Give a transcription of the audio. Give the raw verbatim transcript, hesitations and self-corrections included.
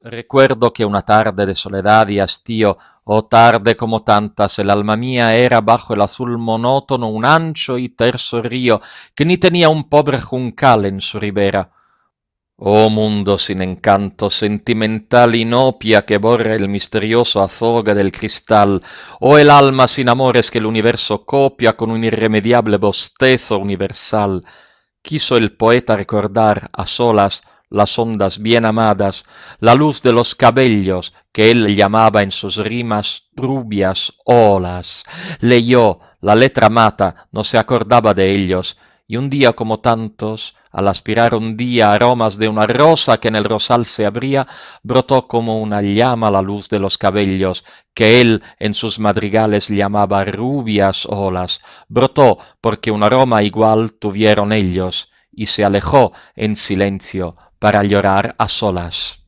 Recuerdo que una tarde de soledad y hastío, oh tarde como tantas, el alma mía era bajo el azul monótono un ancho y terso río que ni tenía un pobre juncal en su ribera. Oh mundo sin encanto, sentimental inopia que borra el misterioso azogue del cristal, oh el alma sin amores que el universo copia con un irremediable bostezo universal. Quiso el poeta recordar a solas las ondas bien amadas, la luz de los cabellos que él llamaba en sus rimas rubias olas. Leyó la letra mata, no se acordaba de ellos, y un día como tantos, al aspirar un día aromas de una rosa que en el rosal se abría, brotó como una llama la luz de los cabellos, que él en sus madrigales llamaba rubias olas. Brotó porque un aroma igual tuvieron ellos, y se alejó en silencio para llorar a solas.